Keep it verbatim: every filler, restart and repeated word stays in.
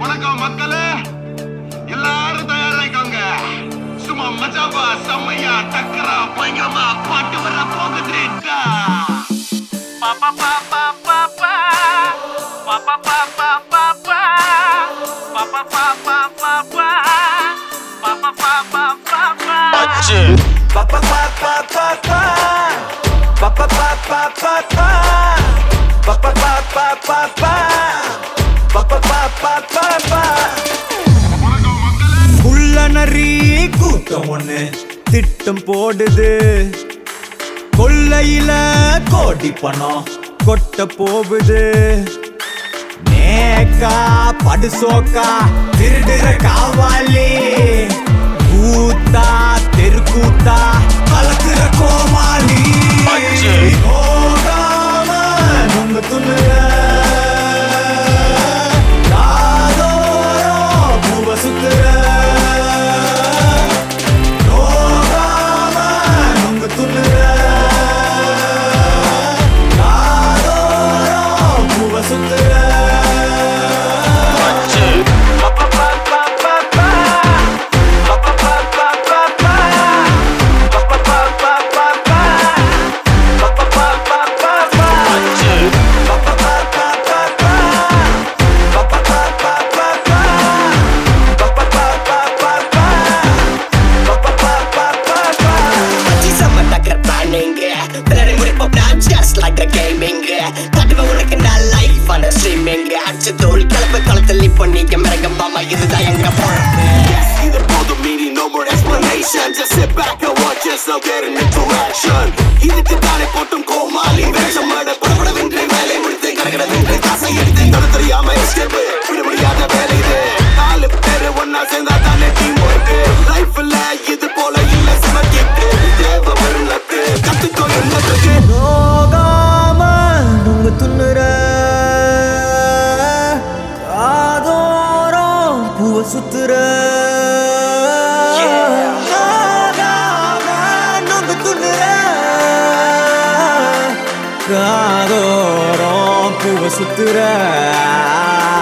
வணக்கம் மக்களே, எல்லாரும் தயாராயிக்கோங்க. சும்மா மஜாவா செம்மையா டக்கரா பயங்கரமா பாட்டு வர போகுது. பாப்பா பாப்பா பாப்பா பாப்பா பாப்பா பாப்பா பாப்பா பாப்பா பாப்பா பாப்பா பாப்பா பாப்பா அச்சு பாப்பா பாப்பா பாப்பா பாப்பா பாப்பா பாப்பா பாப்பா பாப்பா பாப்பா பாப்பா பாப்பா பாப்பா. குள்ள நரி கூட்டம் ஒண்ணு திட்டம் போடுது, கொள்ளையில கோடி பணம் கொட்ட போகுது. நேக்கா படுசோக்கா திருடுற காவாலி, கூத்தா தெருக்கூத்தா கலக்குற கோமாளி. நோகாம நொங்கு துண்ணுற காதோரம் பூவ சுத்துற, நோகாம நொங்கு துண்ணுற காதோரம் பூவ சுத்துற. Just like the gaming, தட்டுவ உனக்கு நான் லைஃப் ஆன ஸ்ட்ரீமிங். அடிச்ச தோல் கலப்ப களத்தில் இப்போ நீங்க மிரங்க மாமா, இதுதான் எங்க பொழப்பு. இது போதும், மீறி no more explanation. Just sit back and watch yourself getting into action. இதுக்கு தானே போட்டும் கோமாளி வேஷம் ஆட படபடவென்று வேலை முடித்து கரகடவென்று காசை எடுத்து தொட தெரியாம எஸ்கேப் விட முடியாத வேலை இது. நாலு பேரு ஒன்னா சேர்ந்தா தானே டீம் ஒர்க். லைஃப்ல இது போல இல்ல சமக்கிட்டு தேவை வரும் லக்கு கத்துக்கோ என்னத்துக்கு. நோகாம நொங்கு துண்ணுற காதோரம் பூவ சுத்துற, நோகாம நொங்கு துண்ணுற காதோரம் பூவ சுத்துற.